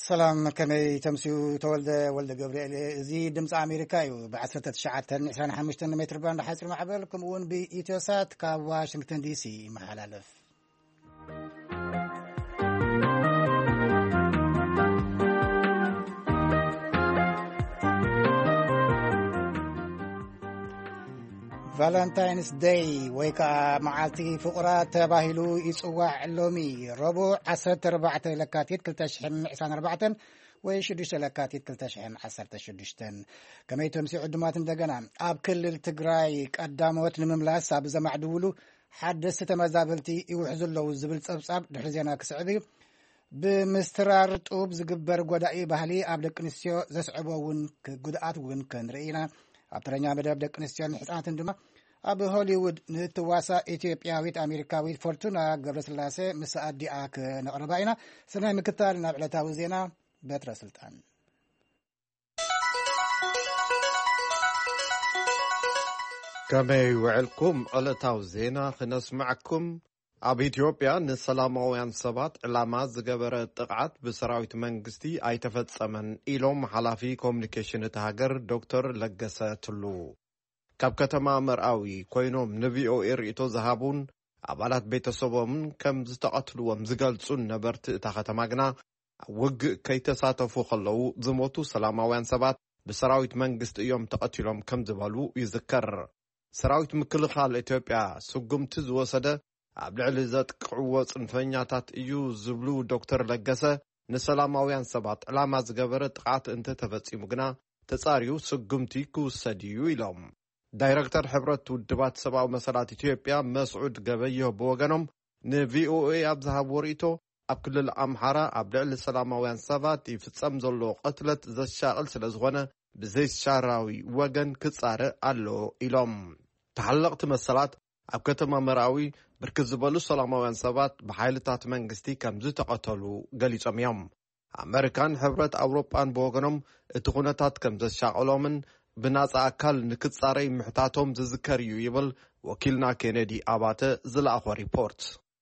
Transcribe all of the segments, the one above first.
سلام كمي تمسيو تولد ولد جبريل زي دمس أمريكايو بعثرة تشعتن 25 متر باند حاسر معبالكم ون بإيتيوسات كواشنطن دي سي محلالف فالنتاينز داي ويكا معالتي فقرات تباهلو يصواع لومي ربو 14 لكاتيت كلتاشحن 24 ويشدش لكاتيت كلتاشحن 16 كما تمسي عدمات دغنا اب كلل تግራይ ቀዳሞት ንምምላስ ኣብ ዘማዕድውሉ ሓደስተ ተመዛበልቲ ይውሕዝለው ዝብል ጸብጻብ ድሕሪ ዜና ክስዕብ ብምስትራር ጡብ ዝግበር ጎዳኢ ባህሊ ኣብ ደቅንስዮ ዘስዕበውን ጉድኣት ውን ከንርኢና ኣብ ተረኛ መደብ ደቅንስዮን ህፃናትን ድማ ኣብ ሆሊውድ ንትዋሳ ኢትዮጵያዊት ኣሜሪካዊት ፎርቱና ገብረስላሴ ምስ ኣዲኣ ክነቕርባ ኢና ሰናይ ምክታል ናብ ዕለታዊ ዜና በትረ ስልጣን كمي وعلكم علتاو زينا خنسمعكم اب ኢትዮጵያ ንሰላማውያን ሰባት ዕላማ ዝገበረ ጥቃት ብሰራዊት መንግስቲ ኣይተፈጸመን ኢሎም ሓላፊ ኮሙኒኬሽን ተሃገር ዶክተር ለገሰ ትሉ ካብ ከተማ መርአዊ ኮይኖም ንቪኦኤ ሪቶ ዘሃቡን ኣባላት ቤተሰቦም ከም ዝተቀትልዎም ዝገልጹን ነበርቲ እታ ከተማ ግና ውግ ከይተሳተፉ ከለው ዝሞቱ ሰላማውያን ሰባት ብሰራዊት መንግስቲ እዮም ተቀትሎም ከም ዝበሉ ይዝከር ሰራዊት ምክልኻል ኢትዮጵያ ስጉምቲ ዝወሰደ ኣብ ልዕሊ ዘጥቅዕዎ ጽንፈኛታት እዩ ዝብሉ ዶክተር ለገሰ ንሰላማውያን ሰባት ዕላማ ዝገበረ ጥቃት እንተ ተፈጺሙ ግና ተጻሪዩ ስጉምቲ ክውሰድ እዩ ኢሎም ዳይሬክተር ሕብረት ውድባት ሰብኣዊ መሰላት ኢትዮጵያ መስዑድ ገበየሁ ብወገኖም ንቪኦኤ ኣብ ዝሃብዎ ሪቶ ኣብ ክልል ኣምሓራ ኣብ ልዕሊ ሰላማውያን ሰባት ይፍጸም ዘሎ ቀትለት ዘሻቅል ስለ ዝኾነ ብዘይሻራዊ ወገን ክጻረእ ኣሎ ኢሎም ተሓለቕቲ መሰላት ኣብ ከተማ መርአዊ ብርክት ዝበሉ ሰላማውያን ሰባት ብሓይልታት መንግስቲ ከም ዝተቀተሉ ገሊጾም እዮም ኣሜሪካን ሕብረት ኣውሮፓን ብወገኖም እቲ ኩነታት ከም ዘሻቅሎምን ብናጻ ኣካል ንክጻረይ ምሕታቶም ዝዝከር እዩ ይብል ወኪልና ኬነዲ ኣባተ ዝለኣኾ ሪፖርት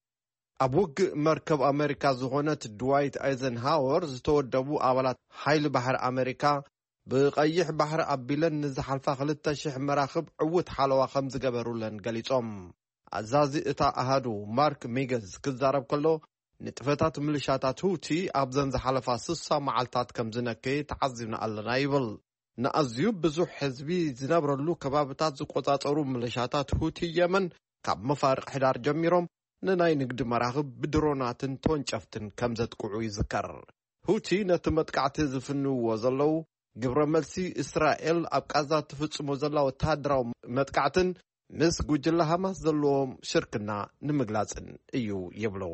ኣብ ውግእ መርከብ ኣሜሪካ ዝኾነት ድዋይት ኣይዘንሃወር ዝተወደቡ ኣባላት ሓይሊ ባሕሪ ኣሜሪካ ብቀይሕ ባሕሪ ኣቢለን ንዝሓልፋ 2000 መራኽብ ዕውት ሓለዋ ከም ዝገበሩለን ገሊጾም ኣዛዚ እታ ኣሃዱ ማርክ ሚገዝ ክዛረብ ከሎ ንጥፈታት ምልሻታት ሁቲ ኣብ ዘን ዝሓለፋ 60 መዓልታት ከም ዝነከየ ተዓዚብና ኣለና ይብል ንኣዝዩ ብዙሕ ህዝቢ ዝነብረሉ ከባቢታት ዝቆጻጸሩ ምልሻታት ሁቲ የመን ካብ መፋርቅ ሕዳር ጀሚሮም ንናይ ንግዲ መራኽብ ብድሮናትን ተወንጨፍትን ከም ዘጥቅዑ ይዝከር ሁቲ ነቲ መጥቃዕቲ ዝፍንውዎ ዘለው ግብረ መልሲ እስራኤል ኣብ ቃዛ ትፍጽሞ ዘላ ወታደራዊ መጥቃዕትን ምስ ጉጅለ ሃማስ ዘለዎም ሽርክና ንምግላጽን እዩ ይብሉ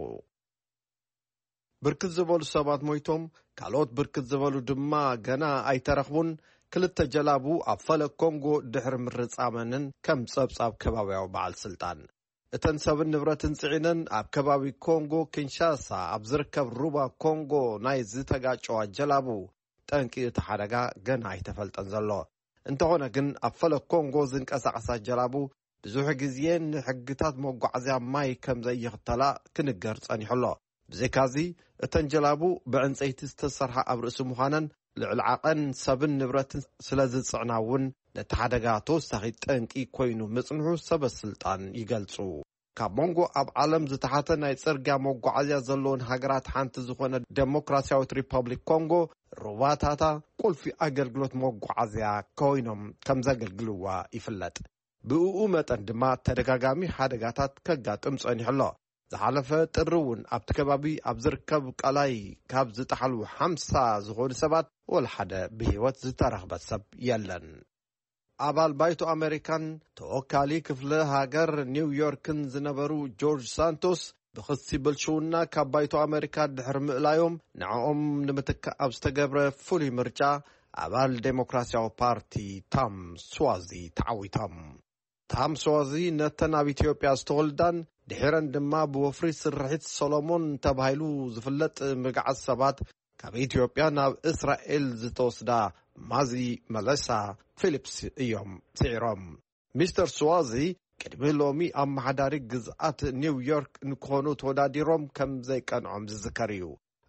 ብርክት ዝበሉ ሰባት ሞይቶም ካልኦት ብርክት ዝበሉ ድማ ገና ኣይተረኽቡን ክልተ ጀላቡ ኣብ ፈለግ ኮንጎ ድሕሪ ምርጻመንን ከም ጸብጻብ ከባቢያዊ በዓል ስልጣን እተን ሰብን ንብረትን ጽዒነን ኣብ ከባቢ ኮንጎ ኪንሻሳ ኣብ ዝርከብ ሩባ ኮንጎ ናይ ዝተጋጨዋ ጀላቡ ጠንቂ እቲ ሓደጋ ገና ኣይተፈልጠን ዘሎ እንተኾነ ግን ኣብ ፈለግ ኮንጎ ዝንቀሳቐሳ ጀላቡ ብዙሕ ግዜ ንሕግታት መጓዓዝያ ማይ ከም ዘይኽተላ ክንገር ጸኒሑሎ ብዘይካዚ እተን ጀላቡ ብዕንፀይቲ ዝተሰርሓ ኣብ ርእሲ ምዃነን ልዕሊ ዓቐን ሰብን ንብረትን ስለ ዝጽዕናውን ነቲ ሓደጋ ተወሳኺ ጠንቂ ኮይኑ ምጽንሑ ሰበስልጣን ይገልጹ ካብ ሞንጎ ኣብ ዓለም ዝተሓተ ናይ ጽርግያ መጓዓዝያ ዘለዎን ሃገራት ሓንቲ ዝኾነ ዴሞክራሲያዊት ሪፐብሊክ ኮንጎ ሩባታታ ቁልፊ ኣገልግሎት መጓዓዝያ ኮይኖም ከም ዘገልግልዋ ይፍለጥ ብእኡ መጠን ድማ ተደጋጋሚ ሓደጋታት ከጋጥም ጸኒሕሎ ዝሓለፈ ጥሪ እውን ኣብቲ ከባቢ ኣብ ዝርከብ ቃላይ ካብ ዝጠሓሉ 50 ዝኾኑ ሰባት ወልሓደ ብህይወት ዝተረኽበ ሰብ የለን ኣባል ባይቶ ኣሜሪካን ተወካሊ ክፍለ ሃገር ኒውዮርክን ዝነበሩ ጆርጅ ሳንቶስ ብኽሲ ብልሽውና ካብ ባይቶ ኣሜሪካ ድሕሪ ምእላዮም ንዕኦም ንምትካእ ኣብ ዝተገብረ ፍሉይ ምርጫ ኣባል ዴሞክራሲያዊ ፓርቲ ታም ስዋዚ ተዓዊቶም ታም ስዋዚ ነተን ኣብ ኢትዮጵያ ዝተወልዳን ድሕረን ድማ ብወፍሪ ስርሒት ሰሎሞን ተባሂሉ ዝፍለጥ ምግዓዝ ሰባት ካብ ኢትዮጵያ ናብ እስራኤል ዝተወስዳ ማዚ መለሳ ፊሊፕስ እዮም ጽዒሮም ሚስተር ስዋዚ ቅድሚ ሎሚ ኣመሓዳሪ ግዝኣት ኒውዮርክ ንክኾኑ ተወዳዲሮም ከም ዘይቀንዖም ዝዝከር እዩ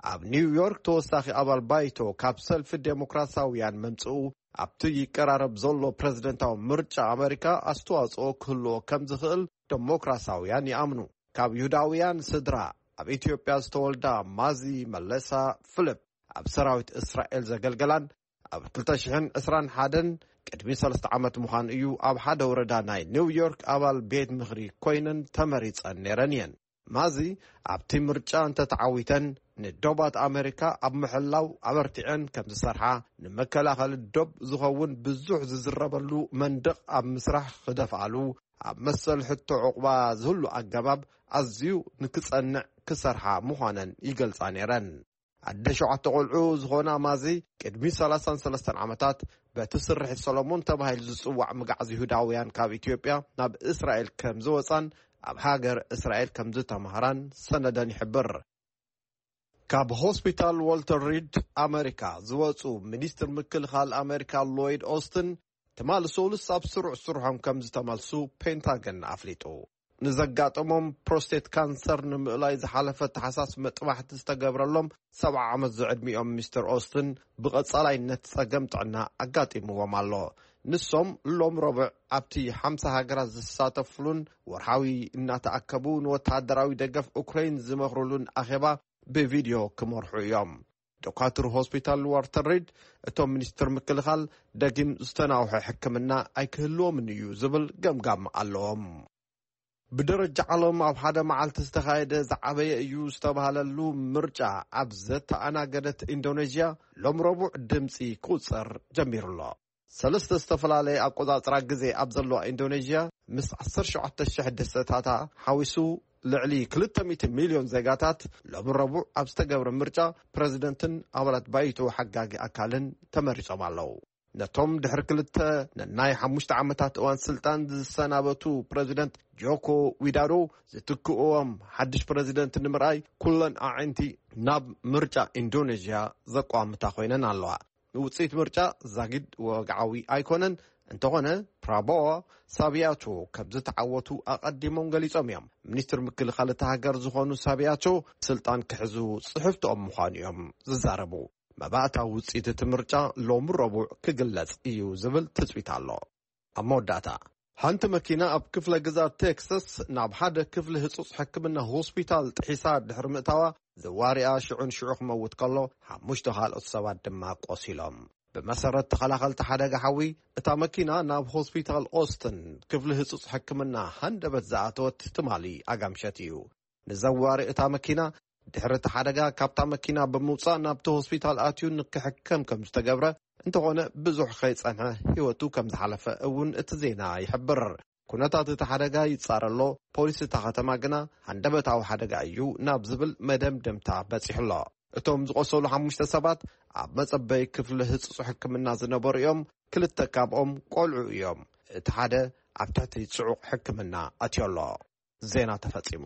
ኣብ ኒውዮርክ ተወሳኺ ኣባል ባይቶ ካብ ሰልፊ ዴሞክራሲያውያን መምጽኡ ኣብቲ ይቀራረብ ዘሎ ፕረዚደንታዊ ምርጫ ኣሜሪካ ኣስተዋጽኦ ክህልዎ ከም ዝኽእል ዴሞክራሲያውያን ይኣምኑ። ካብ ይሁዳውያን ስድራ ኣብ ኢትዮጵያ ዝተወልዳ ማዚ መለሳ ፊሊፕ ኣብ ሰራዊት እስራኤል ዘገልገላን ኣብ 2021 ቅድሚ 3 ዓመት ምዃኑ እዩ ኣብ ሓደ ወረዳ ናይ ኒውዮርክ ኣባል ቤት ምኽሪ ኮይነን ተመሪጸን ነይረን እየን። ማዚ ኣብቲ ምርጫ እንተተዓዊተን ንዶባት ኣሜሪካ ኣብ ምሕላው ኣበርቲዐን ከም ዝሰርሓ ንመከላኸሊ ዶብ ዝኸውን ብዙሕ ዝዝረበሉ መንደቕ ኣብ ምስራሕ ክደፍኣሉ ኣብ መሰል ሕቶ ዕቑባ ዝህሉ ኣገባብ ኣዝዩ ንክጸንዕ ክሰርሓ ምዃነን ይገልጻ ነይረን። ኣደ 7 ቆልዑ ዝኾና ማዚ ቅድሚ 33 ዓመታት በቲ ስርሒት ሰሎሞን ተባሂሉ ዝጽዋዕ ምግዓዝ ይሁዳውያን ካብ ኢትዮጵያ ናብ እስራኤል ከም ዝወፃን ኣብ ሃገር እስራኤል ከም ዝተማህራን ሰነደን ይሕብር። ካብ ሆስፒታል ዋልተር ሪድ ኣሜሪካ ዝወፁ ሚኒስትር ምክልኻል ኣሜሪካ ሎይድ ኦስትን ትማል ሶሉስ ኣብ ስሩዕ ስርሖም ከም ዝተመልሱ ፔንታገን ኣፍሊጡ። ንዘጋጠሞም ፕሮስቴት ካንሰር ንምእላይ ዝሓለፈ ተሓሳስ መጥባሕቲ ዝተገብረሎም 70 ዓመት ዝዕድሚኦም ሚስተር ኦስትን ብቐጻላይነት ጸገም ጥዕና ኣጋጢምዎም ኣሎ። ንሶም ሎም ረቡዕ ኣብቲ 50 ሃገራት ዝሳተፍሉን ወርሓዊ እናተኣከቡ ንወተሃደራዊ ደገፍ ኡክራይን ዝመኽሩሉን ኣኼባ ብቪድዮ ክመርሑ እዮም። ዶክተር ሆስፒታል ዋልተር ሪድ እቶም ሚኒስትር ምክልኻል ደጊም ዝተናውሐ ሕክምና ኣይክህልዎምን እዩ ዝብል ገምጋም ኣለዎም። ብደረጃ ዓለም ኣብ ሓደ መዓልቲ ዝተኻየደ ዝዓበየ እዩ ዝተባሃለሉ ምርጫ ኣብ ዘተኣናገደት ኢንዶኔዥያ ሎም ረቡዕ ድምፂ ክውፀር ጀሚሩሎ። 3 ዝተፈላለየ ኣቆጻጽራ ግዜ ኣብ ዘለዋ ኢንዶኔዥያ ምስ 17,000 ደሰታታ ሓዊሱ ልዕሊ 200 ሚልዮን ዜጋታት ሎም ረቡዕ ኣብ ዝተገብረ ምርጫ ፕረዚደንትን ኣባላት ባይቶ ሓጋጊ ኣካልን ተመሪጾም ኣለዉ። ነቶም ድሕሪ 2 ናይ 5 ዓመታት እዋን ስልጣን ዝሰናበቱ ፕረዚደንት ጆኮ ዊዶዶ ዝትክእዎም ሓድሽ ፕረዚደንት ንምርኣይ ኩለን ኣዒንቲ ናብ ምርጫ ኢንዶኔዥያ ዘቋምታ ኮይነን ኣለዋ። ውፅኢት ምርጫ ዛጊድ ወግዓዊ ኣይኮነን እንተኾነ ፕራቦዋ ሳቢያቶ ከም ዝተዓወቱ ኣቐዲሞም ገሊጾም እዮም። ሚኒስትር ምክልኻል እቲ ሃገር ዝኾኑ ሳቢያቶ ስልጣን ክሕዙ ጽሕፍቶኦም ምዃኑ እዮም ዝዛረቡ። መባእታዊ ውፅኢት እቲ ምርጫ ሎም ረቡዕ ክግለጽ እዩ ዝብል ትጽቢት ኣሎ። ኣብ መወዳእታ ሓንቲ መኪና ኣብ ክፍለ ግዛት ቴክሳስ ናብ ሓደ ክፍሊ ህጹጽ ሕክምና ሆስፒታል ጥሒሳ ድሕሪ ምእታዋ ዘዋሪኣ ሽዑ ክመውት ከሎ 5 ካልኦት ሰባት ድማ ቆሲሎም። ብመሰረት ተኸላኸልቲ ሓደጋ ሓዊ እታ መኪና ናብ ሆስፒታል ኦስትን ክፍሊ ህጹጽ ሕክምና ሃንደበት ዝኣተወት ትማሊ ኣጋምሸት እዩ። ንዘዋሪ እታ መኪና ድሕሪ እቲ ሓደጋ ካብታ መኪና ብምውፃእ ናብቲ ሆስፒታል ኣትዩ ንክሕከም ከም ዝተገብረ እንተኾነ ብዙሕ ከይጸንሐ ህይወቱ ከም ዝሓለፈ እውን እቲ ዜና ይሕብር። ኩነታት እቲ ሓደጋ ይጻረሎ ፖሊስ እታ ከተማ ግና ሃንደበታዊ ሓደጋ እዩ ናብ ዝብል መደምደምታ በፂሕሎ። እቶም ዝቆሰሉ 5 ሰባት ኣብ መጸበይ ክፍሊ ህጹጽ ሕክምና ዝነበሩ እዮም። 2 ካብኦም ቆልዑ እዮም። እቲ ሓደ ኣብ ትሕቲ ጽዑቕ ሕክምና ኣትየሎ። ዜና ተፈጺሙ።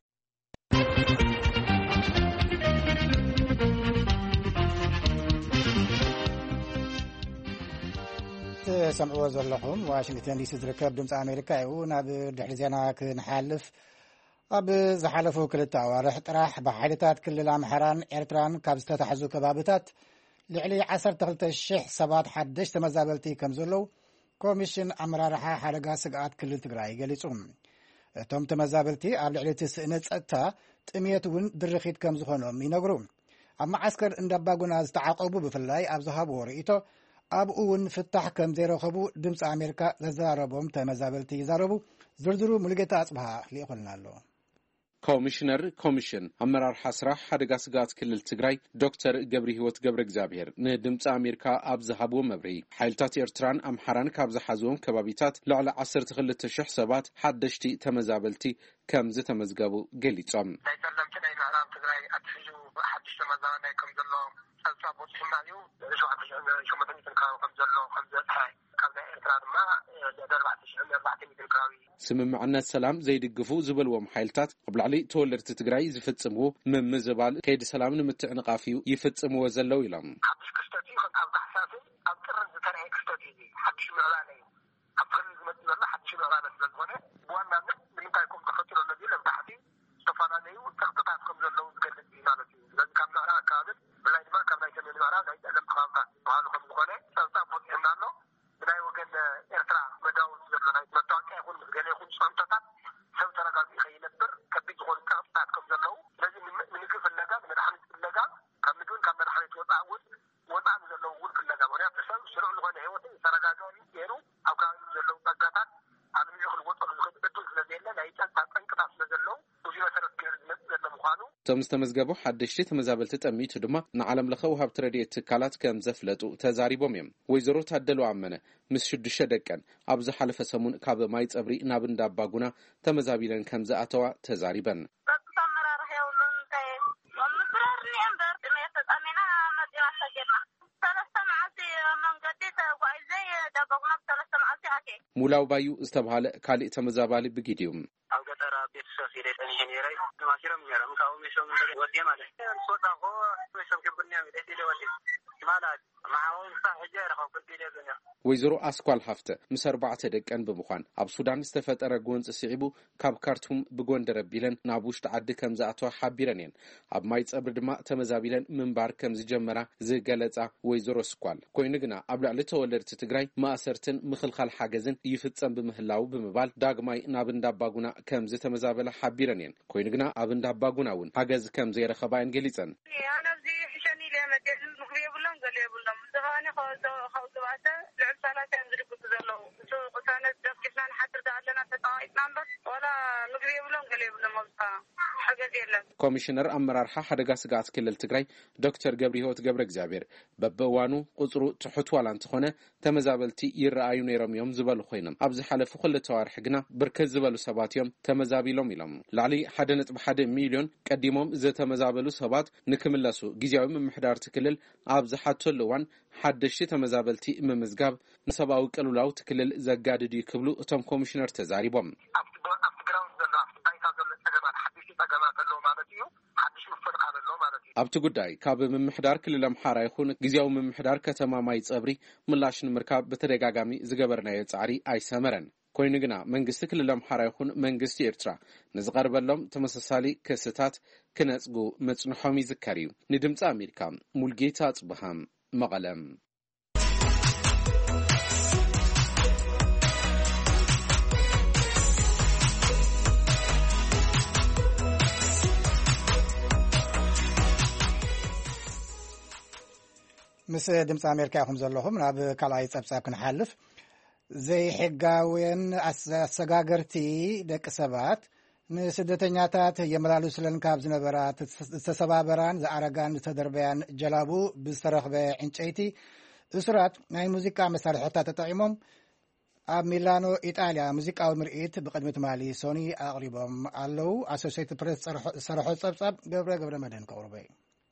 ሰምዕዎ ዘለኹም ዋሽንግተን ዲሲ ዝርከብ ድምፂ ኣሜሪካ እዩ። ናብ ድሕሪ ዜና ክንሓልፍ ኣብ ዝሓለፉ 2 ኣዋርሕ ጥራሕ ብሓይልታት ክልል ኣምሓራን ኤርትራን ካብ ዝተታሕዙ ከባቢታት ልዕሊ 12,000 ሰባት ሓደሽ ተመዛበልቲ ከም ዘለዉ ኮሚሽን ኣመራርሓ ሓደጋ ስግኣት ክልል ትግራይ ገሊጹ። እቶም ተመዛበልቲ ኣብ ልዕሊ እቲ ስእነት ጸጥታ ጥምየት እውን ድርኺት ከም ዝኾኖም ይነግሩ። ኣብ ማዓስከር እንዳባጉና ዝተዓቐቡ ብፍላይ ኣብ ዝሃብዎ ርእቶ ኣብኡ እውን ፍታሕ ከም ዘይረኸቡ ድምፂ ኣሜሪካ ዘዘራረቦም ተመዛበልቲ ይዛረቡ። ዝርዝሩ ሙሉጌታ ኣጽብሃ ሊኢኹልና ኣሎ። ኮሚሽነር ኮሚሽን ኣመራርሓ ስራሕ ሓደጋ ስጋት ክልል ትግራይ ዶክተር ገብሪ ህይወት ገብረ እግዚአብሔር ንድምፂ ኣሜሪካ ኣብ ዝሃብዎ መብርሂ ሓይልታት ኤርትራን ኣምሓራን ካብ ዝሓዝዎም ከባቢታት ልዕሊ 12,000 ሰባት ሓደሽቲ ተመዛበልቲ ከም ዝተመዝገቡ ገሊጾም። ናይ ጸለምቲ ናይ ምዕራብ ትግራይ ኣትሕዙ ሓድሽ ተመዛበልቲ ከም ዘሎ ጸብጻ ቦፅሒና እዩ። ሸመተሚትን ከም ዘሎ ከም ዘጥሐ ካብ ናይ ኤርትራ ድማ 4,400 ከባቢ ስምምዕነት ሰላም ዘይድግፉ ዝበልዎም ሓይልታት ኣብ ላዕሊ ተወለድቲ ትግራይ ዝፍጽምዎ ምምዝባል ከይዲ ሰላም ንምትዕንቃፍ ይፍጽምዎ ዘለው ኢሎም። ሓድሽ ክስተት እዩ ኣብ ታሕሳስን ኣብ ጥርን ዝተርአየ ክስተት እዩ። ሓድሽ ምዕባለ እዩ። ኣብ ክልል ዝመጽእ ዘሎ ሓድሽ ምዕባለ ስለዝኾነ ብዋናነት ንምንታይ ከም ተፈጢሩ ለዚ ለብታሕቲ ዝተፈላለዩ ፀጥታታት ከም ዘለው ዝገልጽ እዩ ማለት እዩ። ስለዚ ካብ ምዕራብ ኣካባቢ ኢኮኖሚ ገይሩ ኣብ ከባቢ ዘለው ጸጋታት ኣብ ምክል ወጥቶ ዝክእል ስለዘለ ናይ ጸጥታ ጠንቅታት ስለዘለው ብዙ መሰረት ገይሩ ዝመጽእ ዘሎ ምዃኑ እቶም ዝተመዝገቡ ሓደሽቲ ተመዛበልቲ ጠሚቱ ድማ ንዓለም ለኸ ወሃብቲ ረድኤት ትካላት ከም ዘፍለጡ ተዛሪቦም እዮም። ወይዘሮ ታደሉ ኣመነ ምስ 6 ደቀን ኣብ ዝሓለፈ ሰሙን ካብ ማይ ጸብሪ ናብ እንዳባጉና ተመዛቢለን ከም ዝኣተዋ ተዛሪበን። ሙላው ባዩ ዝተባሃለ ካልእ ተመዛባሊ ብጊድዩ ኣብ ገጠር ቤተሰብ ሲደን ኢንጂነር ማሽረም ነረም ካው ሜሾም ወዲያ ማለት ሶታቆ ሜሾም ከብኛ ወዲያ ወዲያ ማለት ማውን ሳሕጀ ረኸው ከቢለ ዘኛ ወይዘሮ አስኳል ሃፍተ ምስ 4 ደቀን ብምዃን ኣብ ሱዳን ዝተፈጠረ ጎንጽ ሲዒቡ ካብ ካርቱም ብጎንደር ቢለን ናብ ውሽጢ ዓዲ ከም ዝኣተዋ ሓቢረን እየን። ኣብ ማይ ጸብሪ ድማ ተመዛቢለን ምንባር ከም ዝጀመራ ዝገለጻ ወይዘሮ አስኳል ኮይኑ ግና ኣብ ላዕሊ ተወለድቲ ትግራይ ማእሰርትን ምኽልኻል ሓገዝን ይፍጸም ብምህላው ብምባል ዳግማይ ናብ እንዳባጉና ከም ዝተመዛበለ ሓቢረን እየን። ኮይኑ ግና ኣብ እንዳባጉና እውን ሓገዝ ከም ዘይረኸባን ገሊጸን ኮሚሽነር አመራርሓ ሓደጋ ስጋት ክልል ትግራይ ዶክተር ገብሪ ህይወት ገብረ እግዚአብሔር በበዋኑ ቁጽሩ ትሑት ዋላ እንትኾነ ተመዛበልቲ ይረአዩ ነይሮም እዮም ዝበሉ ኮይኖም ኣብዚ ሓለፉ 2 ወርሒ ግና ብርከት ዝበሉ ሰባት እዮም ተመዛቢሎም ኢሎም ላዕሊ 1.1 ሚሊዮን ቀዲሞም ዝተመዛበሉ ሰባት ንክምለሱ ጊዜያዊ ምምሕዳር ትክልል ኣብ ዝሓተሉ እዋን ሓደሽቲ ተመዛበልቲ ምምዝጋብ ንሰብኣዊ ቅልውላው ትክልል ዘጋድድ ይክብሉ እቶም ኮሚሽነር ተዛሪቦም ኣብቲ ጉዳይ ካብ ምምሕዳር ክልል ኣምሓራ ይኹን ጊዜያዊ ምምሕዳር ከተማ ማይ ጸብሪ ምላሽ ንምርካብ በተደጋጋሚ ዝገበርናዮ ጻዕሪ ኣይሰመረን። ኮይኑ ግና መንግስቲ ክልል ኣምሓራ ይኹን መንግስቲ ኤርትራ ንዝቐርበሎም ተመሳሳሊ ክስታት ክነጽጉ መጽንሖም ይዝከር እዩ። ንድምፂ ኣሜሪካ ሙልጌታ ጽብሃም መቐለም ምስ ድምፂ ኣሜሪካ ይኹም ዘለኹም ናብ ካልኣይ ጸብጻብ ክንሓልፍ ዘይሕጋውያን ኣሰጋገርቲ ደቂ ሰባት ንስደተኛታት የመላልሱለን ካብ ዝነበራ ዝተሰባበራን ዝኣረጋን ዝተደርበያን ጀላቡ ብዝተረኽበ ዕንጨይቲ እሱራት ናይ ሙዚቃ መሳርሕታት ተጠቂሞም ኣብ ሚላኖ ኢጣልያ ሙዚቃዊ ምርኢት ብቅድሚ ትማሊ ሶኒ ኣቕሪቦም ኣለው። ኣሶሲየትድ ፕሬስ ዝሰርሖ ጸብጻብ ገብረ መድህን ከቕርበ እዩ።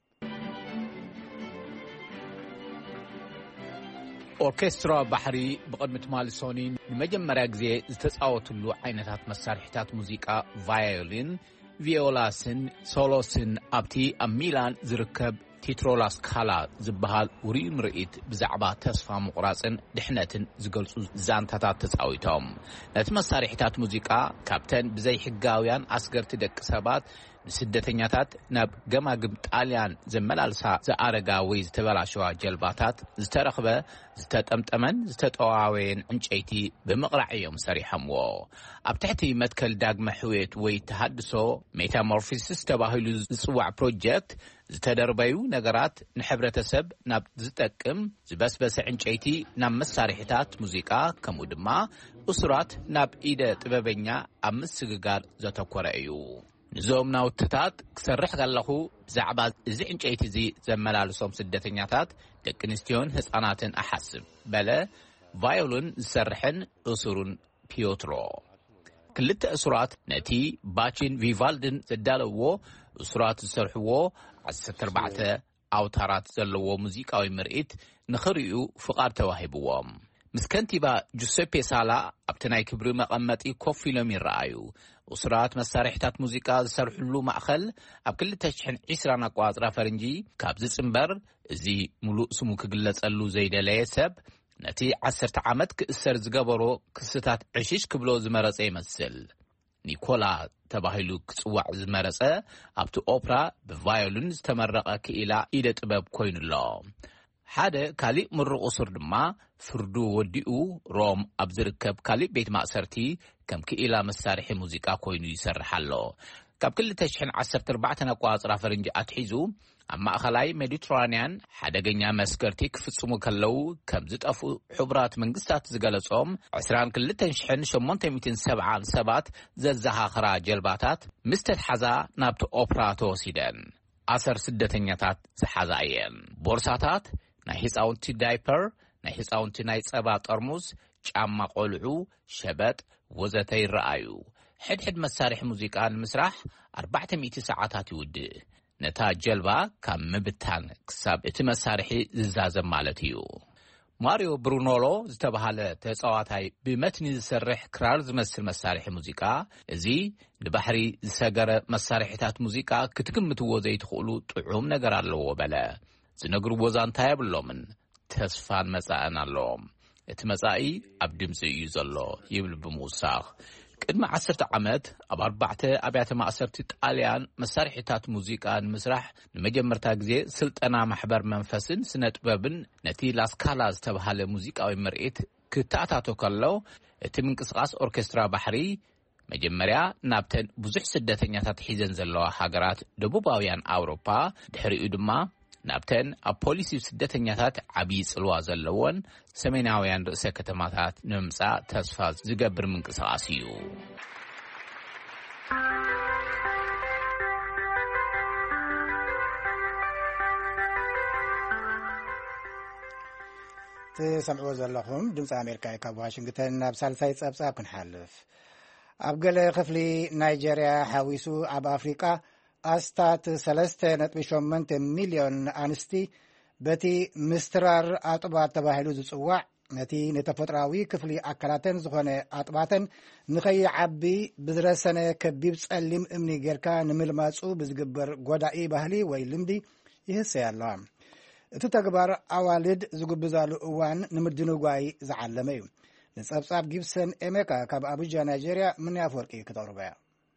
ኦርኬስትራ ባሕሪ ብቅድሚ ትማሊ ሶኒ ንመጀመርያ ግዜ ዝተጻወትሉ ዓይነታት መሳርሒታት ሙዚቃ ቫዮሊን፣ ቪዮላስን ሶሎስን ኣብቲ ኣብ ሚላን ዝርከብ ቲትሮላ ስካላ ዝበሃል ውሩይ ምርኢት ብዛዕባ ተስፋ ምቁራጽን ድሕነትን ዝገልጹ ዛንታታት ተጻዊቶም ነቲ መሳርሒታት ሙዚቃ ካብተን ብዘይ ሕጋውያን ኣስገርቲ ደቂ ሰባት ንስደተኛታት ናብ ገማግም ጣልያን ዘመላልሳ ዝኣረጋ ወይ ዝተበላሸዋ ጀልባታት ዝተረኽበ ዝተጠምጠመን ዝተጠዋወየን ዕንጨይቲ ብምቕራዕ እዮም ሰሪሖምዎ። ኣብ ትሕቲ መትከል ዳግመ ሕውየት ወይ ተሃድሶ ሜታሞርፊሲስ ተባሂሉ ዝጽዋዕ ፕሮጀክት ዝተደርበዩ ነገራት ንሕብረተሰብ ናብ ዝጠቅም ዝበስበሰ ዕንጨይቲ ናብ መሳርሒታት ሙዚቃ ከምኡ ድማ እሱራት ናብ ኢደ ጥበበኛ ኣብ ምስግጋር ዘተኮረ እዩ። ንዞም ናውትታት ክሰርሕ ከለኹ ብዛዕባ እዚ ዕንጨይቲ እዚ ዘመላልሶም ስደተኛታት ደቂ ኣንስትዮን ህፃናትን ኣሓስብ በለ ቫዮሊን ዝሰርሕን እሱሩን ፒዮትሮ ክልተ እሱራት ነቲ ባችን ቪቫልድን ዘዳለዎ እሱራት ዝሰርሕዎ 14 ኣውታራት ዘለዎ ሙዚቃዊ ምርኢት ንኽሪኡ ፍቓድ ተዋሂብዎም። ምስ ከንቲባ ጁሴፔ ሳላ ኣብቲ ናይ ክብሪ መቐመጢ ኮፍ ኢሎም ይረኣዩ። እሱራት መሳርሒታት ሙዚቃ ዝሰርሕሉ ማእኸል ኣብ 2020 ኣቆጻጽራ ፈረንጂ ካብ ዝጽምበር እዚ ሙሉእ ስሙ ክግለጸሉ ዘይደለየ ሰብ ነቲ 10 ዓመት ክእሰር ዝገበሮ ክስታት ዕሽሽ ክብሎ ዝመረጸ ይመስል። ኒኮላ ተባሂሉ ክጽዋዕ ዝመረጸ ኣብቲ ኦፕራ ብቫዮሊን ዝተመረቐ ክኢላ ኢደ ጥበብ ኮይኑሎ። ሓደ ካሊእ ምሩቕ እሱር ድማ ፍርዱ ወዲኡ ሮም ኣብ ዝርከብ ካሊእ ቤት ማእሰርቲ ከም ክኢላ መሳርሒ ሙዚቃ ኮይኑ ይሰርሕ ኣሎ። ካብ 2014 ኣቋጽራ ፈረንጂ ኣትሒዙ ኣብ ማእኸላይ ሜዲትራንያን ሓደገኛ መስከርቲ ክፍጽሙ ከለው ከም ዝጠፉ ሕቡራት መንግስታት ዝገለጾም 22870 ሰባት ዘዘኻኽራ ጀልባታት ምስ ተተሓዛ ናብቲ ኦፕራ ተወሲደን 10 ስደተኛታት ዝሓዛ እየን። ቦርሳታት፣ ናይ ህፃውንቲ ዳይፐር፣ ናይ ህፃውንቲ ናይ ጸባ ጠርሙዝ፣ ጫማ ቆልዑ፣ ሸበጥ ወዘተ ይረኣዩ። ሕድሕድ መሳርሒ ሙዚቃ ንምስራሕ 400 ሰዓታት ይውድእ። ነታ ጀልባ ካብ ምብታን ክሳብ እቲ መሳርሒ ዝዛዘም ማለት እዩ። ማሪዮ ብሩኖሎ ዝተባሃለ ተጻዋታይ ብመትኒ ዝሰርሕ ክራር ዝመስል መሳርሒ ሙዚቃ እዚ ንባሕሪ ዝሰገረ መሳርሒታት ሙዚቃ ክትግምትዎ ዘይትኽእሉ ጥዑም ነገር ኣለዎ በለ። ዝነግርዎ ዛንታ የብሎምን ተስፋን መጻእን ኣለዎም። እቲ መጻኢ ኣብ ድምፂ እዩ ዘሎ ይብል ብምውሳኽ ቅድሚ 10 ዓመት ኣብ 4 ኣብያተ ማእሰርቲ ጣልያን መሳርሒታት ሙዚቃ ንምስራሕ ንመጀመርታ ግዜ ስልጠና ማሕበር መንፈስን ስነጥበብን ነቲ ላስካላ ዝተባሃለ ሙዚቃዊ ምርኢት ክተኣታቶ ከሎ እቲ ምንቅስቓስ ኦርኬስትራ ባሕሪ መጀመርያ ናብተን ብዙሕ ስደተኛታት ሒዘን ዘለዋ ሃገራት ደቡባውያን ኣውሮፓ ድሕሪኡ ድማ ናብተን ኣብ ፖሊሲ ስደተኛታት ዓብይ ጽልዋ ዘለዎን ሰሜናውያን ርእሰ ከተማታት ንምምጻእ ተስፋ ዝገብር ምንቅስቓስ እዩ። ትሰምዕዎ ዘለኹም ድምፂ ኣሜሪካ ካብ ዋሽንግተን ናብ ሳልሳይ ጸብጻብ ክንሓልፍ። ኣብ ገለ ክፍሊ ናይጀርያ ሓዊሱ ኣብ ኣፍሪቃ ኣስታት 3.8 ሚልዮን ኣንስቲ በቲ ምስትራር ኣጥባት ተባሂሉ ዝጽዋዕ ነቲ ነተፈጥራዊ ክፍሊ ኣካላተን ዝኾነ ኣጥባተን ንኸይዓቢ ብዝረሰነ ከቢብ ጸሊም እምኒ ጌርካ ንምልማጹ ብዝግበር ጐዳኢ ባህሊ ወይ ልምዲ ይህሰይ ኣለዋ። እቲ ተግባር ኣዋልድ ዝግብዛሉ እዋን ንምድንጓይ ዝዓለመ እዩ። ንጸብጻብ ጊብሰን ኤሜካ ካብ ኣቡጃ ናይጀርያ ምን ያፈወርቂ ክተቕርበያ።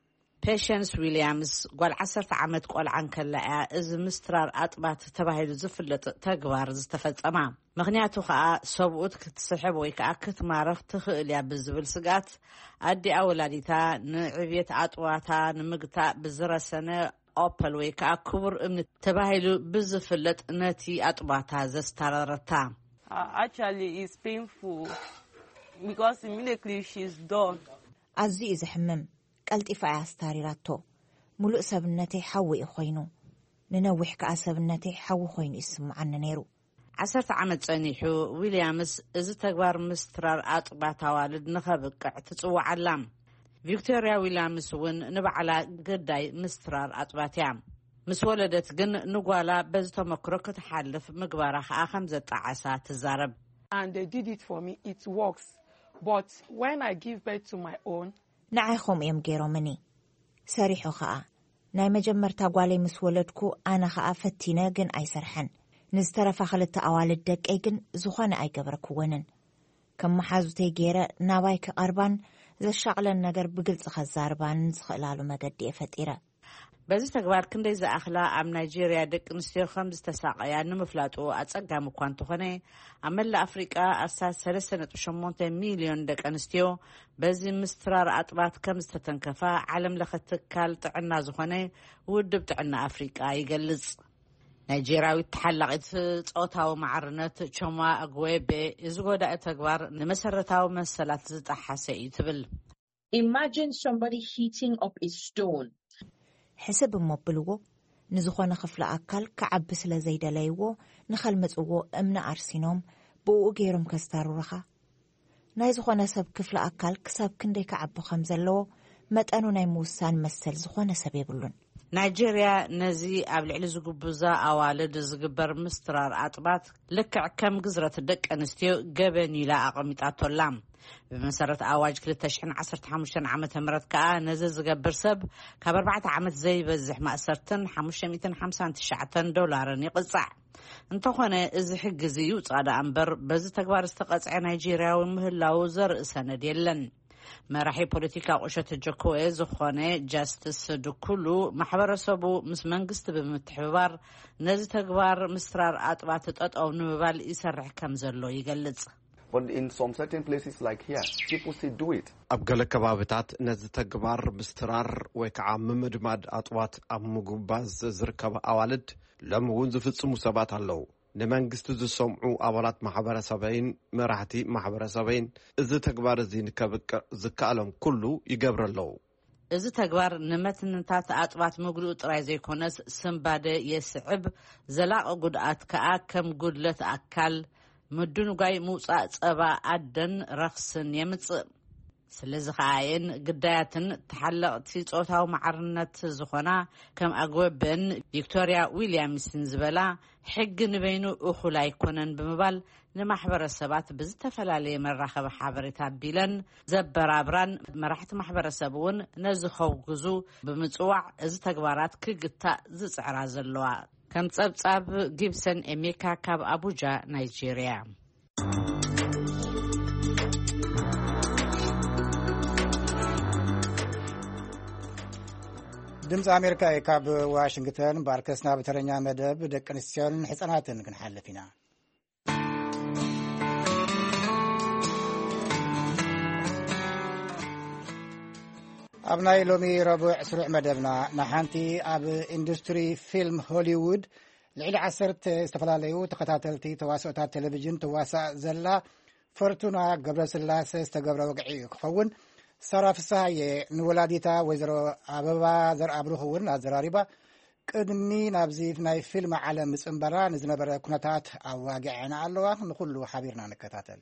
ፔሽንስ ዊልያምስ ጓል 10 ዓመት ቆልዓን ከለያ እዚ ምስትራር ኣጥባት ተባሂሉ ዝፍለጥ ተግባር ዝተፈጸማ ምኽንያቱ ከዓ ሰብኡት ክትስሕብ ወይ ከዓ ክትማረኽ ትኽእል እያ ብዝብል ስጋት ኣዲኣ ወላዲታ ንዕብየት ኣጥዋታ ንምግታእ ብዝረሰነ ኦፐል ወይ ከዓ ክቡር እምኒ ተባሂሉ ብዝፍለጥ ነቲ ኣጥባታ ዘስታረረታ actually is painful because immediately she's done ኣዝዩ ዝሕምም ቀልጢፋ ኣስታሪራቶ ሙሉእ ሰብነተይ ሓዊ ኮይኑ ንነዊሕ ከዓ ሰብነተይ ሓዊ ኮይኑ ይስምዓኒ ነይሩ። 10 ዓመት ጸኒሑ ዊልያምስ እዚ ተግባር ምስትራር ኣጥባት ኣዋልድ ንኸብቅዕ ትጽዋዓላ። ቪክቶሪያ ዊልያምስ እውን ንባዕላ ገዳይ ምስትራር ኣጥባት እያ። ምስ ወለደት ግን ንጓላ በዚ ተመክሮ ክትሓልፍ ምግባራ ከዓ ከም ዘጣዓሳ ትዛረብ። and they did it for me, it works, but when I give birth to my own ንዓይኹም እዮም ገይሮምኒ ሰሪሑ ከዓ ናይ መጀመርታ ጓለይ ምስ ወለድኩ ኣነ ከዓ ፈቲነ ግን ኣይሰርሐን። ንዝተረፋ ክልተ ኣዋልድ ደቀይ ግን ዝኾነ ኣይገበረክወንን። ከም መሓዙተይ ገይረ ናባይ ክቐርባን ዘሻቕለን ነገር ብግልጽ ኸዛርባን ዝኽእላሉ መገዲ ፈጢረ። በዚ ተግባር ክንደይ ዝኣኽላ ኣብ ናይጀርያ ደቂ ኣንስትዮ ከም ዝተሳቀያ ንምፍላጡ ኣጸጋሚ እኳ እንተኾነ ኣብ መላእ ኣፍሪቃ ኣስታት 3.8 ሚልዮን ደቂ ኣንስትዮ በዚ ምስትራር ኣጥባት ከም ዝተተንከፋ ዓለም ለኸ ትካል ጥዕና ዝኾነ ውድብ ጥዕና ኣፍሪቃ ይገልጽ። ናይጀርያዊት ተሓላቂት ጾታዊ ማዕርነት ቾማ ኣግዌቤ እዚ ጎዳኢ ተግባር ንመሰረታዊ መሰላት ዝጣሓሰ እዩ ትብል። Imagine somebody heating up a stone. ሕስብ እሞብልዎ ንዝኾነ ክፍለ ኣካል ከዓቢ ስለ ዘይደለይዎ ንኸልመጽዎ እምነ ኣርሲኖም ብኡ ገይሮም ከስታሩርኻ። ናይ ዝኾነ ሰብ ክፍለ ኣካል ክሳብ ክንደይ ከዓቢ ከም ዘለዎ መጠኑ ናይ ምውሳን መሰል ዝኾነ ሰብ የብሉን። ናይጀርያ ነዚ ኣብ ልዕሊ ዝግብዛ ኣዋልድ ዝግበር ምስትራር ኣጥባት ልክዕ ከም ግዝረት ደቂ ኣንስትዮ ገበኒላ ኣቐሚጣቶላ። بمسارة أواج كلتا شحن 15 عامة مرات كأ نزل زجبر سب كبر 4 عامة زي بزح مأسرتن 559 دولار يقصع انتخونا إذا حق زيوت على أمبر بز تكبر استقصع نيجيريا ومهلا وزر سنة ديلن ما راح بوليتيكا قشة الجكوة زخانة جاستس دكولو محبر سبو مسمنجست بمتحوار نزل تكبر مسترار أطبعت أو نوبال يسرح كم زلو يجلد. But in some certain places like here, people still do it. ኣብ ገለ ከባቢታት ነዚ ተግባር ምስትራር ወይ ከዓ ምምድማድ ኣጥዋት ኣብ ምጉባዝ ዝርከባ ኣዋልድ ሎሚ እውን ዝፍጽሙ ሰባት ኣለዉ ንመንግስቲ ዝሰምዑ ኣባላት ማሕበረሰበይን መራሕቲ ማሕበረሰበይን እዚ ተግባር እዚ ንከብቅዕ ዝከኣሎም ኩሉ ይገብር ኣለዉ እዚ ተግባር ንመትንታት ኣጥባት ምግሉእ ጥራይ ዘይኮነስ ስምባደ የስዕብ ዘላቕ ጉድኣት ከዓ ከም ጉድለት ኣካል ምድንጓይ ምውፃእ ጸባ ኣደን ረኽስን የምጽእ ስለዚ ከኣየን ግዳያትን ተሓለቕቲ ጾታዊ ማዕርነት ዝኾና ከም ኣግወብን ቪክቶሪያ ዊልያምስን ዝበላ ሕጊ ንበይኑ እኹል ኣይኮነን ብምባል ንማሕበረሰባት ብዝተፈላለየ መራኸቢ ሓበሬታ ቢለን ዘበራብራን መራሕቲ ማሕበረሰብ እውን ነዚ ኸውግዙ ብምጽዋዕ እዚ ተግባራት ክግታእ ዝጽዕራ ዘለዋ ከም ጸብጻብ ጊብሰን ኤሜካ ካብ ኣቡጃ ናይጄርያ ድምፂ ኣሜሪካ ካብ ዋሽንግተን ባርከስና በተረኛ መደብ ደቂ ኣንስትዮን ህፃናትን ክንሓልፍ ኢና ኣብ ናይ ሎሚ ረቡዕ ስሩዕ መደብና ንሓንቲ ኣብ ኢንዱስትሪ ፊልም ሆሊውድ ልዕሊ 10 ዝተፈላለዩ ተኸታተልቲ ተዋስኦታት ቴሌቪዥን ትዋሳእ ዘላ ፈርቱና ገብረስላሴ ዝተገብረ ወግዒ ክኸውን ሰራፍሳየ ንወላዲታ ወይዘሮ ኣበባ ዘርአብሩኽ እውን ኣዘራሪባ ቅድሚ ናብዚ ናይ ፊልም ዓለም ምፅንበራ ንዝነበረ ኩነታት ኣዋጊዕና ኣለዋ ንኩሉ ሓቢርና ንከታተል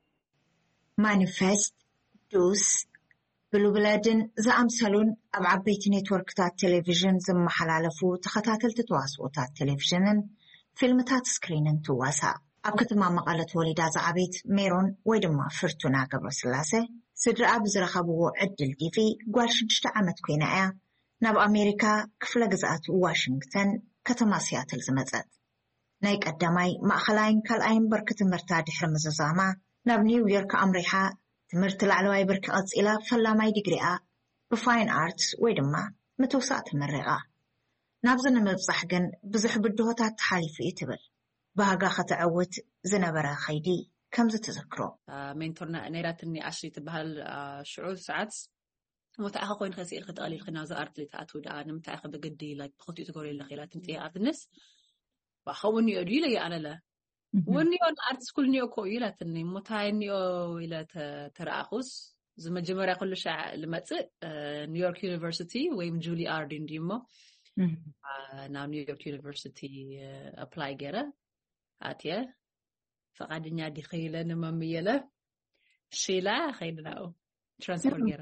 ማኒፌስት ዱስ ብሉብለድን ዝኣምሰሉን ኣብ ዓበይቲ ኔትወርክታት ቴሌቪዥን ዝመሓላለፉ ተኸታተልቲ ተዋስኦታት ቴሌቪዥንን ፊልምታት ስክሪንን ትዋሳእ ኣብ ከተማ መቐለ ተወሊዳ ዝዓበየት ሜሮን ወይ ድማ ፍርቱና ገብረስላሴ ስድራ ብዝረኸብዎ ዕድል ጊዜ ጓል 6 ዓመት ኮይና እያ ናብ ኣሜሪካ ክፍለ ግዝኣት ዋሽንግተን ከተማ ሲያትል ዝመፀት ናይ ቀዳማይ ማእኸላይን ካልኣይን ብርኪ ትምህርታ ድሕሪ ምዝዛማ ናብ ኒውዮርክ ኣምሪሓ ትምህርቲ ላዕለዋይ ብርኪ ቀፂላ ፈላማይ ዲግሪኣ ብፋይን ኣርትስ ወይ ድማ ምትውሳእ ተመሪቓ ናብዚ ንምብፃሕ ግን ብዙሕ ብድሆታት ተሓሊፉ እዩ ትብል ባህጋ ከተዕውት ዝነበረ ኸይዲ ከምዚ ተዘክሮ ሜንቶርና ነይራትኒ ኣሽሪ ትበሃል ሽዑ ሰዓት ምታይኻ ኮይን ከስኢል ክትቀሊል ኺና ዝኣርት ለይተኣትው ደኣ ንምንታይ ኢኻ ብግዲ ብኽትኡ ትገብሮ የለ ኺላ ትምፅእ ኣርትነስ ባኸውን ኒኦ ድዩ ለይ ኣነለ ወኒኦ ኣርት ስኩል ኒኦ ኮ እዩ ኢላትኒ ሙታይ ኒኦ ኢለ ተረኣኹስ ዝመጀመርያ ኩሉ ሻዕ ልመፅእ ኒውዮርክ ዩኒቨርሲቲ ወይም ጁሊ ኣርዲን ድዩ እሞ ናብ ኒውዮርክ ዩኒቨርሲቲ ኣፕላይ ገይረ ኣትየ ፈቃድኛ ዲኸይለ ንመምየለ ሺላ ኸይድናኡ ትራንስፈር ገይረ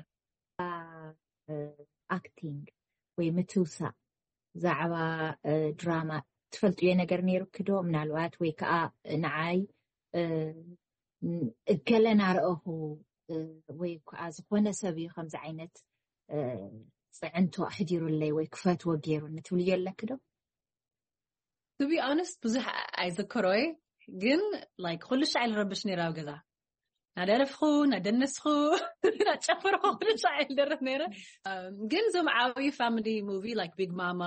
ኣክቲንግ ወይ ምትውሳእ ዛዕባ ድራማ ትፈልጥዮ ነገር ነይሩ ክዶ ምናልባት ወይ ከዓ ንዓይ እገለ ናርአኹ ወይ ከዓ ዝኾነ ሰብ እዩ ከምዚ ዓይነት ፅዕንቶ ኣሕዲሩለይ ወይ ክፈትዎ ገይሩ ንትብልዮ ኣለክ ዶ to be honest ብዙሕ ኣይዝክሮይ ግን like ኩሉ ሻዕ ልረብሽ ነይራ ኣብ ገዛ ናደረፍኹ ናደነስኹ ናጨፈርኹ ኩሉ ሻዕ ልደርፍ ነይረ ግን ዞም ዓብይ ፋሚሊ ሙቪ like ቢግ ማማ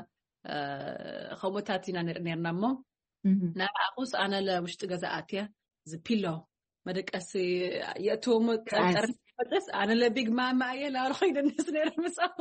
ከምኡታት ኢና ንርኢ ነርና እሞ ንዓኹስ ኣነ ለውሽጢ ገዛ ኣትየ ዝፒሎ መደቀሲ የእትዎም ጠርጠርስ ኣነ ለቢግ ማማ እየ ላብለ ኸይደንስ ነይረ ምሳኹ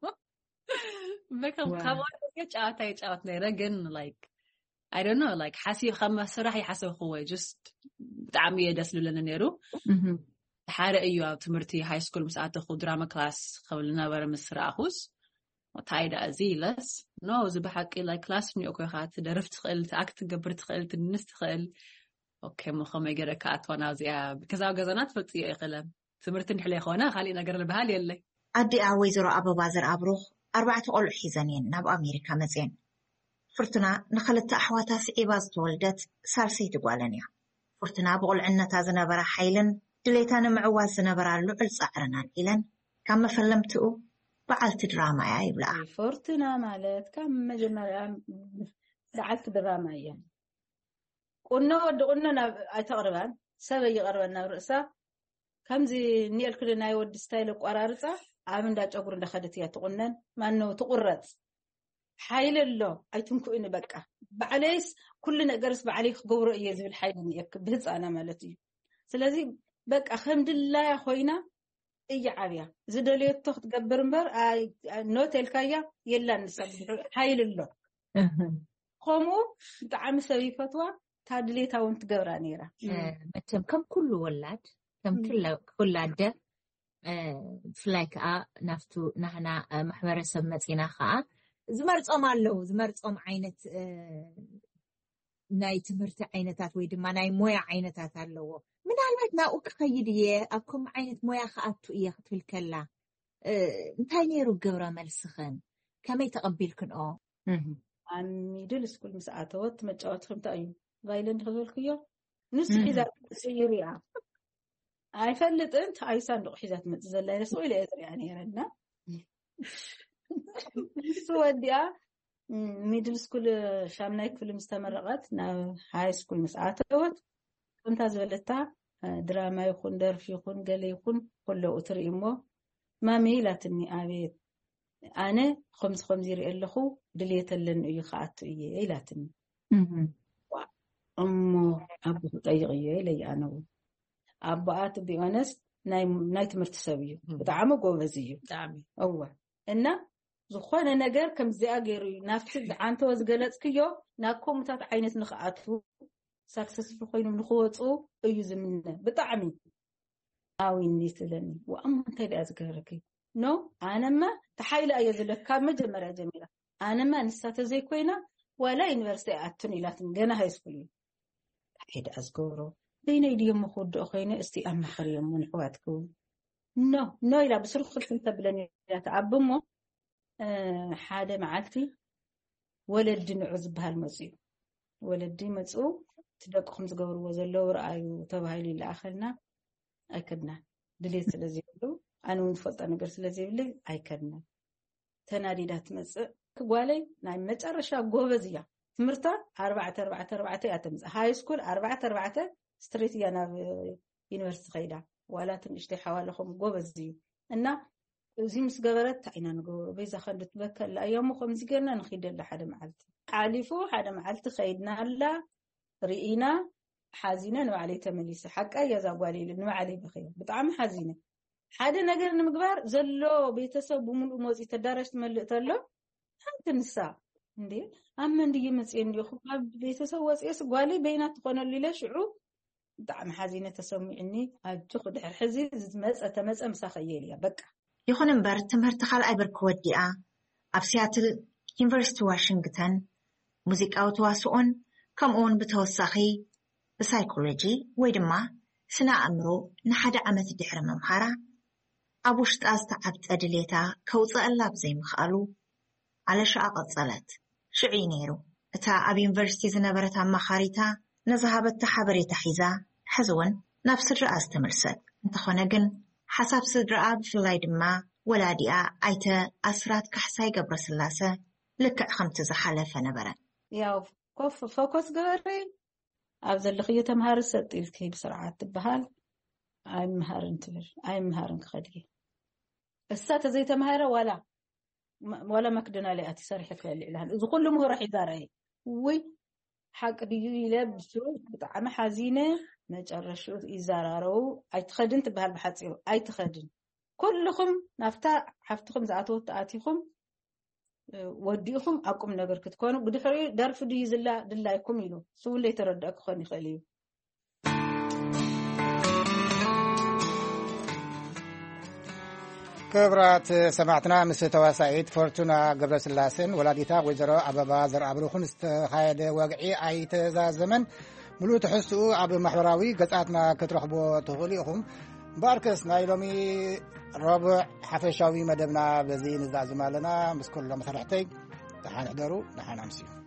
በከም ካብኦት ጨዋታ ይጫወት ነይረ ግን like I don't know like حاسي خمس صراحة يحسب خوي just بتعمي يدسلولنا نيرو حارة أيوة تمرتي high school مساعدة خو دراما كلاس خولنا برا مصر أخوس وتايدا أزيلس no زبحكي like class نيو كي خات درفت خيل تأكت قبرت خيل تنست خيل أوكي مخم يجرا كات وانا زيا كذا وجزانات فتي خلنا تمرتني حلي خونا خلينا نقرب بهالي يلي أدي أويزرو أبو بازر أبروخ 4 قلع حزانين ناب أمريكا مزين فرتنا نخلت أحواتها سعيباز تولدت سالسي تقوالنيا فرتنا بقول عنا تازنا برا حيلن دليتانا معواز زنبرا اللعل صعرنا إلن كم فلمتو بعلت دراما يا إبلا فرتنا مالت كم مجمع بعلت دراما يعني قلنا أتقربان سبي قربنا رأسا كم زي نيل كلنا يود ستايل قرارصة عامن دا جبر دخلتيها تقولن ما إنه تقرط حيل الله أيتمكو إني بقى بعليس كل نجرس بعليك جبر يزيد الحيل إني بهز أنا مالتي ስለዚህ በቃ ከምድላይ ኮይና እያዓብያ ዝደልየቶ ክትገብር እምበር ኖቴልካያ የላ ንሰብሕ ሓይልሎ ከምኡ ብጣዕሚ ሰብ ይፈትዋ ታድሌታውን ትገብራ ነይራ መቸም ከም ኩሉ ወላድ ከም ኩላ ኣደ ብፍላይ ከዓ ናፍቱ ናህና ማሕበረሰብ መፂና ከዓ ዝመርፆም ኣለዉ ዝመርፆም ዓይነት ናይ ትምህርቲ ዓይነታት ወይ ድማ ናይ ሞያ ዓይነታት ኣለዎ ምናልባት ናብኡ ክኸይድ እየ ኣብ ከምኡ ዓይነት ሞያ ክኣቱ እየ ክትብል ከላ እንታይ ነይሩ ገብረ መልስኽን ከመይ ተቐቢልክንኦ ሚድል ስኩል ምስ ኣተወት መጫወት ከምታይ እዩ ቫይለንድ ክብልክዮ ንስ ሒዛ ፅይር እያ ኣይፈልጥን ኣይሳንዱቕ ሒዛ ትመፅእ ዘላ ነስ ኢለ እየ ዝሪኣ ነይረና ንሱ ወዲኣ ሚድል ስኩል ሻምናይ ክፍሊ ምስ ተመረቐት ናብ ሃይ ስኩል ምስ ኣተወት እንታ ዝበለታ ድራማ ይኹን ደርፊ ይኹን ገለ ይኹን ኩሉ ትርኢ እሞ ማሚ ኢላትኒ ኣቤት ኣነ ከምዚ ይርኢ ኣለኹ ድልየት ኣለኒ እዩ ከኣቱ እየ ኢላትኒ እሞ ኣቦ ክጠይቕ እየ ኢለይ ኣነ እውን ኣቦኣ ቱ ቢ ኦነስት ናይ ትምህርቲ ሰብ እዩ ብጣዕሚ ጎበዝ እዩ እዋ እና ዝኾነ ነገር ከምዚኣ ገይሩ እዩ ናብቲ ዓንተወ ዝገለፅክዮ ናብ ከምኡታት ዓይነት ንኽኣቱ ሳክሰስፉል ኮይኖም ንኽወፁ እዩ ዝምነ ብጣዕሚ ኣዊኒ ትብለኒ ወእሞ እንታይ ደኣ ዝገበረኪ ኖ ኣነማ ተሓይላ እየ ዘለካ ካብ መጀመርያ ጀሚራ ኣነማ ንሳተ ዘይኮይና ዋላ ዩኒቨርሲቲ ኣቱን ኢላትን ገና ሃይስኩል እዩ እንታይ ደኣ ዝገብሮ በይነይ ድዮም ክውድኦ ኮይነ እስቲ ኣማኽርዮም ንሕዋት ክውን ኖ ኢላ ብስሩክ ክልክል ተብለኒ ኢላ ተኣብሞ ሓደ መዓልቲ ወለዲ ንዑ ዝበሃል መፅኡ ወለዲ መፅኡ ትደቅኹም ዝገብርዎ ዘለዉ ረኣዩ ተባሂሉ ይለኣኸልና ኣይከድና ድሌት ስለዘይብሉ ኣነ እውን ትፈልጦ ነገር ስለዘይብሉ ኣይከድና ተናዲዳ ትመፅእ ክጓለይ ናይ መጨረሻ ጎበዝ እያ ትምህርታ 4 እያ ተምፅእ ሃይ ስኩል 4 ስትሬት እያ ናብ ዩኒቨርሲቲ ከይዳ ዋላ ትንእሽተይ ሓዋለኹም ጎበዝ እዩ እና እዚ ምስ ገበረት ታይና ንገብሮ በዛ ከንዲ ትበከላ እያሞ ከምዚ ገርና ንኺደላ ሓደ መዓልቲ ሓሊፉ ሓደ መዓልቲ ከይድና ኣላ ርኢና ሓዚነ ንባዕለይ ተመሊሰ ሓቃ እያ ዛጓል ኢሉ ንባዕለይ በኸየ ብጣዕሚ ሓዚነ ሓደ ነገር ንምግባር ዘሎ ቤተሰብ ብምሉእ መፂ ተዳራሽ ትመልእ ተሎ ሓንቲ ንሳ እንዴ ኣብ መንድየ መፅየ እንዲኹ ኣብ ቤተሰብ ወፅየስ ጓለይ በይና ትኾነሉ ኢለ ሽዑ ብጣዕሚ ሓዚነ ተሰሚዕኒ ኣጅኹ ድሕር ሕዚ ተመፀ ምሳኸየ እያ በቃ ይኹን እምበር ትምህርቲ ካልኣይ ብርኪ ወዲኣ ኣብ ሲያትል ዩኒቨርሲቲ ዋሽንግተን ሙዚቃዊ ተዋስኦን ከምኡውን ብተወሳኺ ብሳይኮሎጂ ወይ ድማ ስነ ኣእምሮ ንሓደ ዓመት ድሕሪ መምሃራ ኣብ ውሽጣ ዝተዓብጠ ድሌታ ከውፅአላ ብዘይምኽኣሉ ኣለሻኣ ቀፀለት ሽዑ ነይሩ እታ ኣብ ዩኒቨርሲቲ ዝነበረት ኣማኻሪታ ነዝሃበታ ሓበሬታ ሒዛ ሕዚ እውን ናብ ስድራኣ ዝተመልሰት እንተኾነ ግን ሓሳብ ስድራኣ ብፍላይ ድማ ወላዲኣ ኣይተ ኣስራት ካሕሳይ ገብረስላሴ ልክዕ ከምቲ ዝሓለፈ ነበረ ያው ፎከስ ገበረ ኣብ ዘለኽዮ ተምሃር ሰጢል ከይድ ስርዓት ትበሃል ኣይምሃርን ትብል ኣይምሃርን ክኸድ እሳ ተዘይተምሃረ ዋላ መክደና ላይ ኣቲ ሰሪሐ ክበል ኢላል እዚ ኩሉ ምሁራ ሒዛ ርአየ ወይ ሓቂ ድዩ ኢለ ብጣዕሚ ሓዚነ መጨረሻኡ ይዘራረቡ ኣይትኸድን ትበሃል ብሓፂሩ ኣይትኸድን ኩልኹም ናፍታ ሓፍትኹም ዝኣተወት ኣቲኹም ወዲኹም ኣቁም ነገር ክትኮኑ ብድሕሪኡ ደርፊ ድዩ ዝላ ድላይኩም ኢሉ ስውለይ ተረድአ ክኾን ይኽእል እዩ ክብራት ሰማዕትና ምስ ተዋሳኢት ፎርቱና ገብረስላሴን ወላዲታ ወይዘሮ ኣበባ ዘርአብሩኹን ዝተኻየደ ወግዒ ኣይተዛዘመን ሙሉእ ትሕዝትኡ ኣብ ማሕበራዊ ገጻትና ክትረኽቦ ትኽእሉ ኢኹም ባርከስ ናይ ሎሚ ረቡዕ ሓፈሻዊ መደብና በዚ ንዛዝም ኣለና ምስ ኩሎም መሰርሕተይ ደሓን ሕደሩ ደሓን ኣምስዩ